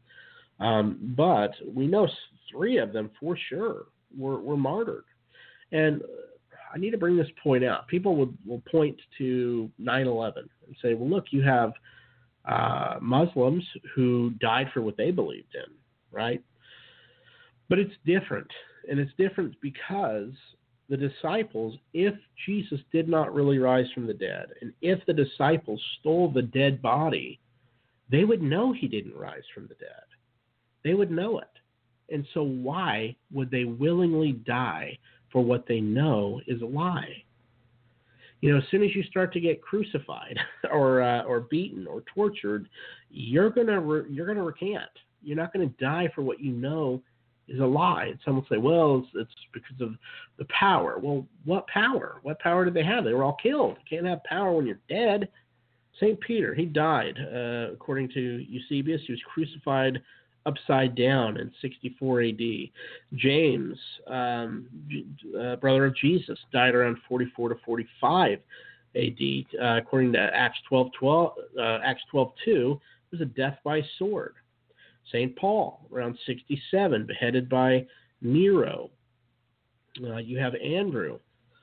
But we know 3 of them for sure were martyred. And I need to bring this point out. People will point to 9/11 and say, well, look, you have Muslims who died for what they believed in. Right? But it's different. And it's different because the disciples, if Jesus did not really rise from the dead, and if the disciples stole the dead body, they would know he didn't rise from the dead. They would know it. And so why would they willingly die for what they know is a lie? You know, as soon as you start to get crucified or beaten or tortured, you're gonna recant. You're not going to die for what you know is a lie. And some will say, well, it's because of the power. Well, what power? What power did they have? They were all killed. You can't have power when you're dead. St. Peter, he died. According to Eusebius, he was crucified upside down in 64 A.D. James, brother of Jesus, died around 44 to 45 A.D. According to Acts 12:2, it was a death by sword. St. Paul, around 67, beheaded by Nero. You have Andrew,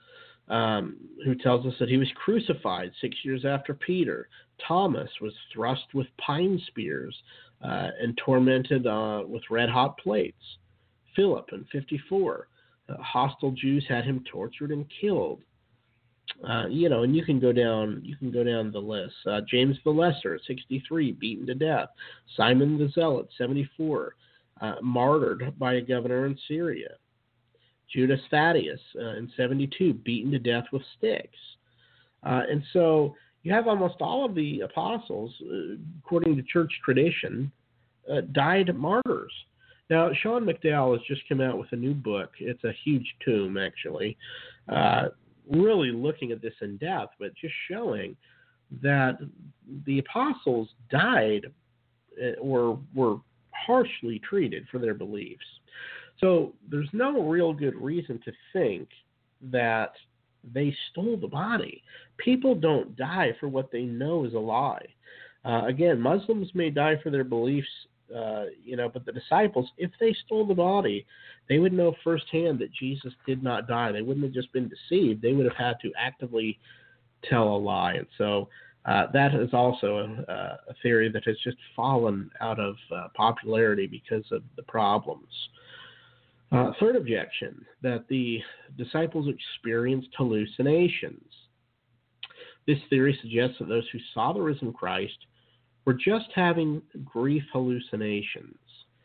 who tells us that he was crucified 6 years after Peter. Thomas was thrust with pine spears and tormented with red-hot plates. Philip, in 54, hostile Jews had him tortured and killed. And you can go down the list. James the Lesser, 63, beaten to death. Simon the Zealot, 74, martyred by a governor in Syria. Judas Thaddeus in 72, beaten to death with sticks. And so you have almost all of the apostles, according to church tradition, died martyrs. Now, Sean McDowell has just come out with a new book. It's a huge tome, actually, really looking at this in depth, but just showing that the apostles died or were harshly treated for their beliefs. So there's no real good reason to think that they stole the body. People don't die for what they know is a lie. Again, Muslims may die for their beliefs, but the disciples, if they stole the body, they would know firsthand that Jesus did not die. They wouldn't have just been deceived. They would have had to actively tell a lie. And so that is also a theory that has just fallen out of popularity because of the problems. Third objection, that the disciples experienced hallucinations. This theory suggests that those who saw the risen Christ were just having grief hallucinations.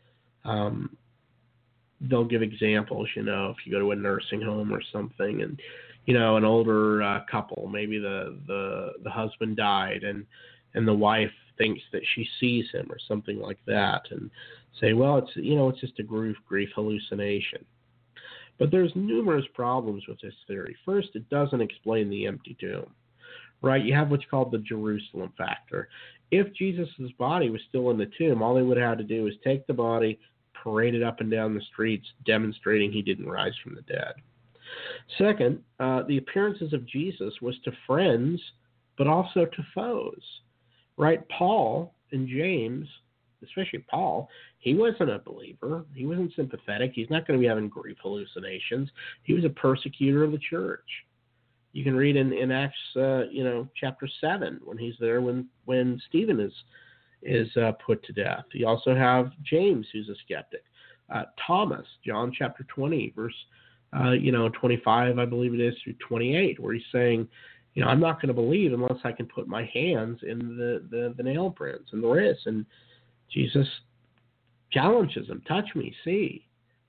They'll give examples, if you go to a nursing home or something, and an older couple, maybe the husband died, and the wife thinks that she sees him or something like that, and say, well, it's just a grief hallucination. But there's numerous problems with this theory. First, it doesn't explain the empty tomb, right? You have what's called the Jerusalem factor. If Jesus' body was still in the tomb, all they would have to do is take the body, parade it up and down the streets, demonstrating he didn't rise from the dead. Second, the appearances of Jesus was to friends, but also to foes, right? Paul and James, especially Paul, he wasn't a believer. He wasn't sympathetic. He's not going to be having grief hallucinations. He was a persecutor of the church. You can read in Acts, chapter 7, when he's there when Stephen is put to death. You also have James, who's a skeptic. Thomas, John chapter 20, verse 25, I believe it is, through 28, where he's saying, I'm not going to believe unless I can put my hands in the nail prints and the wrists. And Jesus challenges him, touch me, see.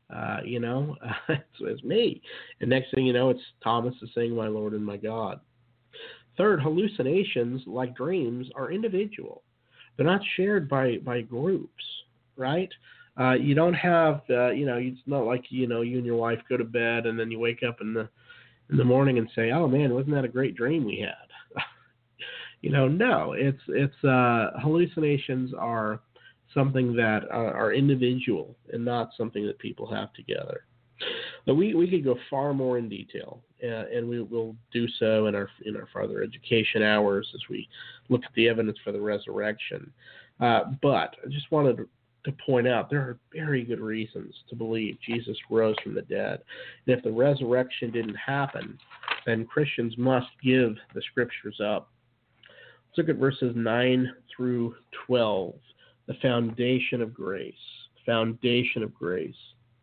It's me. And next thing you know, it's Thomas is saying, my Lord and my God. Third, hallucinations, like dreams, are individual. They're not shared by groups, right? You don't have, it's not like, you and your wife go to bed and then you wake up in the morning and say, oh man, wasn't that a great dream we had? No, it's hallucinations are something that are individual and not something that people have together. But we could go far more in detail, and we will do so in our further education hours as we look at the evidence for the resurrection. But I just wanted to point out there are very good reasons to believe Jesus rose from the dead. And if the resurrection didn't happen, then Christians must give the scriptures up. Let's look at verses 9 through 12. The foundation of grace. Foundation of grace.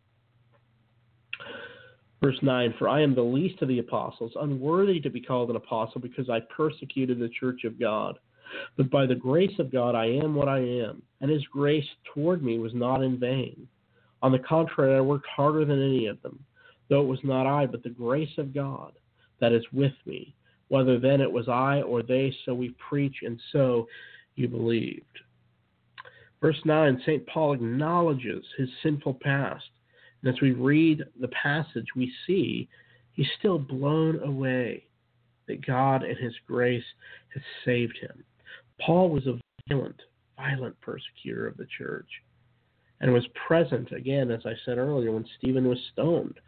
Verse 9, for I am the least of the apostles, unworthy to be called an apostle because I persecuted the church of God. But by the grace of God I am what I am, and his grace toward me was not in vain. On the contrary, I worked harder than any of them, though it was not I, but the grace of God that is with me. Whether then it was I or they, so we preach, and so you believed. Verse 9, St. Paul acknowledges his sinful past. And as we read the passage, we see he's still blown away that God and his grace has saved him. Paul was a violent persecutor of the church and was present, again, as I said earlier, when Stephen was stoned.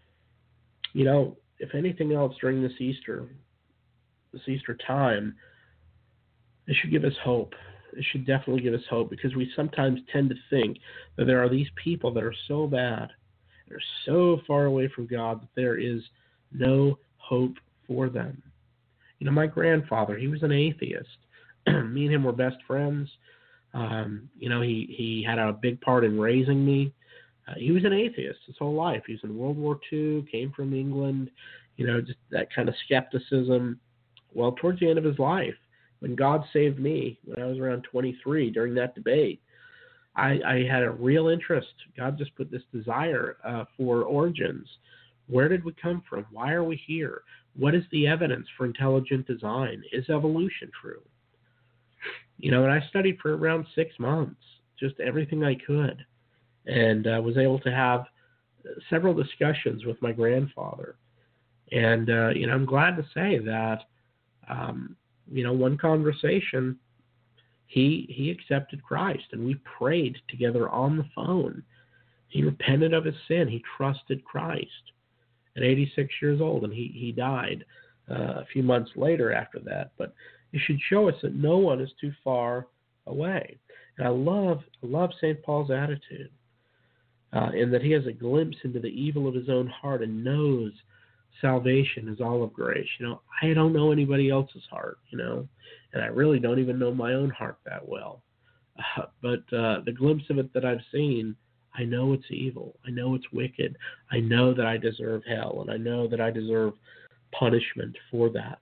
If anything else during this Easter time, it should give us hope. It should definitely give us hope, because we sometimes tend to think that there are these people that are so bad, they're so far away from God that there is no hope for them. My grandfather, he was an atheist. Me and him were best friends. He had a big part in raising me. He was an atheist his whole life. He was in World War II, came from England, just that kind of skepticism. Well, towards the end of his life, when God saved me, when I was around 23 during that debate, I had a real interest. God just put this desire for origins, Where did we come from? Why are we here? What is the evidence for intelligent design? Is evolution true? And I studied for around 6 months, just everything I could, and was able to have several discussions with my grandfather. And, I'm glad to say that, one conversation, he accepted Christ, and we prayed together on the phone. He repented of his sin. He trusted Christ at 86 years old, and he died a few months later after that. But it should show us that no one is too far away. And I love St. Paul's attitude in that he has a glimpse into the evil of his own heart and knows salvation is all of grace. I don't know anybody else's heart, and I really don't even know my own heart that well. But the glimpse of it that I've seen, I know it's evil. I know it's wicked. I know that I deserve hell, and I know that I deserve punishment for that.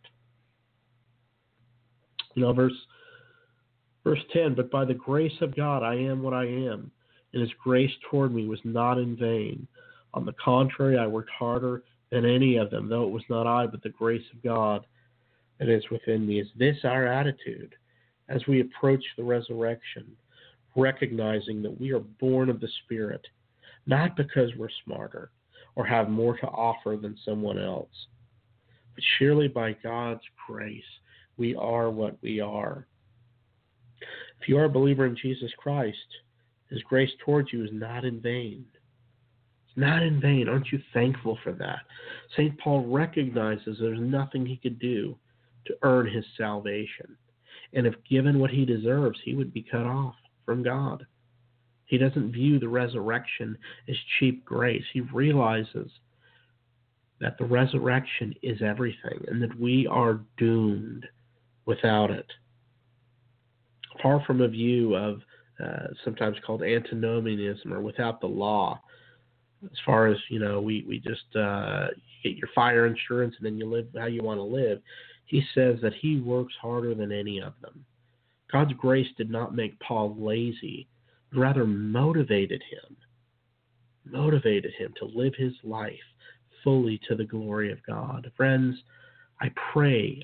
Verse 10, but by the grace of God I am what I am, and his grace toward me was not in vain. On the contrary, I worked harder than any of them, though it was not I, but the grace of God that is within me. Is this our attitude as we approach the resurrection, recognizing that we are born of the Spirit, not because we're smarter or have more to offer than someone else, but surely by God's grace we are what we are. If you are a believer in Jesus Christ, his grace towards you is not in vain. It's not in vain. Aren't you thankful for that? St. Paul recognizes there's nothing he could do to earn his salvation. And if given what he deserves, he would be cut off from God. He doesn't view the resurrection as cheap grace. He realizes that the resurrection is everything and that we are doomed without it. Far from a view of sometimes called antinomianism, or without the law, as far as, we just get your fire insurance and then you live how you want to live. He says that he works harder than any of them. God's grace did not make Paul lazy, but rather motivated him to live his life fully to the glory of God. Friends, I pray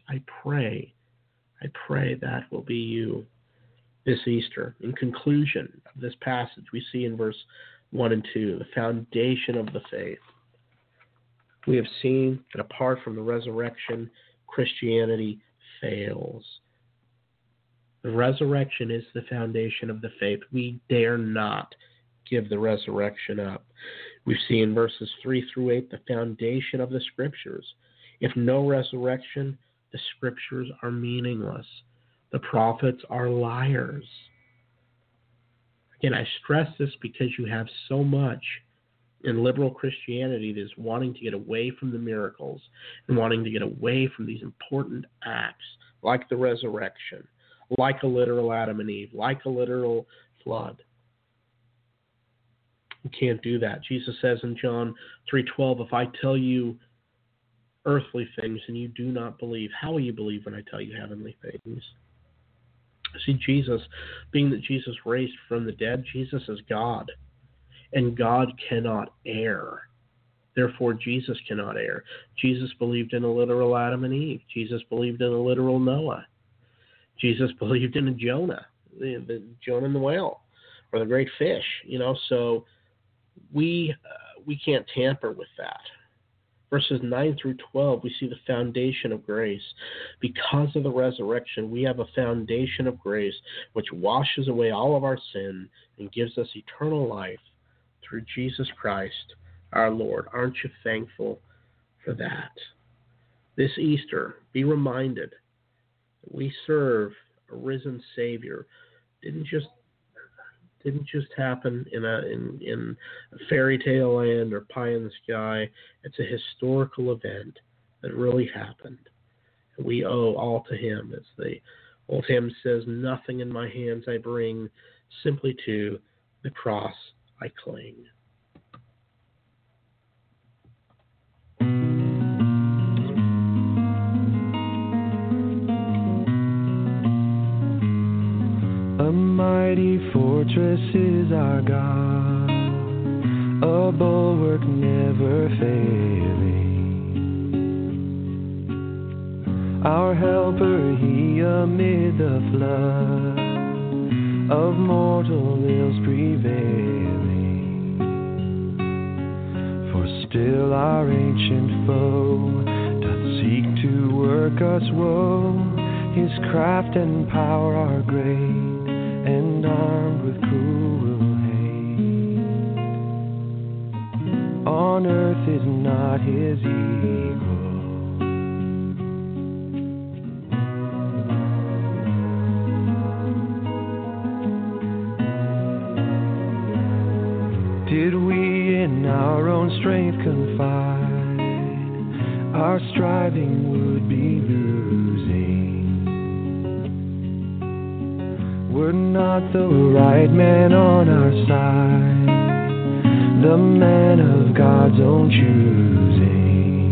that will be you this Easter. In conclusion of this passage, we see in verse 1 and 2, the foundation of the faith. We have seen that apart from the resurrection, Christianity fails. The resurrection is the foundation of the faith. We dare not give the resurrection up. We see in verses 3 through 8 the foundation of the Scriptures. If no resurrection, the Scriptures are meaningless. The prophets are liars. Again, I stress this because you have so much in liberal Christianity that is wanting to get away from the miracles and wanting to get away from these important acts like the resurrection, like a literal Adam and Eve, like a literal flood. You can't do that. Jesus says in John 3:12, if I tell you earthly things and you do not believe, how will you believe when I tell you heavenly things? See, Jesus, being that Jesus raised from the dead, Jesus is God, and God cannot err. Therefore, Jesus cannot err. Jesus believed in a literal Adam and Eve. Jesus believed in a literal Noah. Jesus believed in a Jonah, the Jonah and the whale, or the great fish. So we can't tamper with that. Verses 9 through 12, we see the foundation of grace. Because of the resurrection, we have a foundation of grace which washes away all of our sin and gives us eternal life through Jesus Christ, our Lord. Aren't you thankful for that? This Easter, be reminded that we serve a risen Savior. Didn't just happen in a fairy tale land or pie in the sky. It's a historical event that really happened. And we owe all to him. As the old hymn says, nothing in my hands I bring, simply to the cross I cling. A mighty fortress is our God, a bulwark never failing. Our helper, he amid the flood of mortal ills prevailing. For still our ancient foe doth seek to work us woe. His craft and power are great, and armed with cruel hate. On earth is not his equal. Did we in our own strength confide, our striving would be losing. Were not the right man on our side, the man of God's own choosing.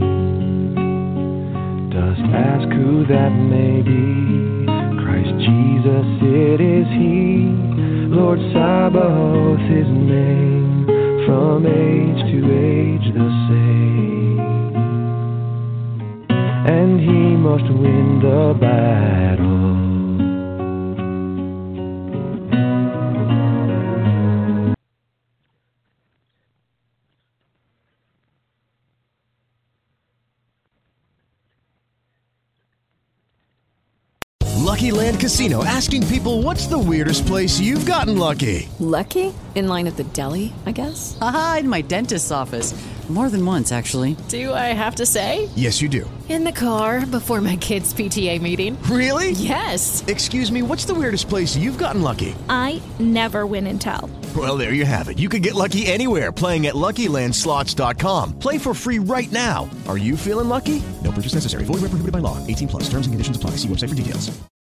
Dost ask who that may be? Christ Jesus, it is He. Lord Sabaoth, His name. From age to age the same, and He must win the battle. Lucky Land Casino, asking people, what's the weirdest place you've gotten lucky? Lucky? In line at the deli, I guess? Aha, in my dentist's office. More than once, actually. Do I have to say? Yes, you do. In the car before my kids' PTA meeting. Really? Yes. Excuse me, what's the weirdest place you've gotten lucky? I never win and tell. Well, there you have it. You can get lucky anywhere, playing at LuckyLandSlots.com. Play for free right now. Are you feeling lucky? No purchase necessary. Void where prohibited by law. 18+. Terms and conditions apply. See website for details.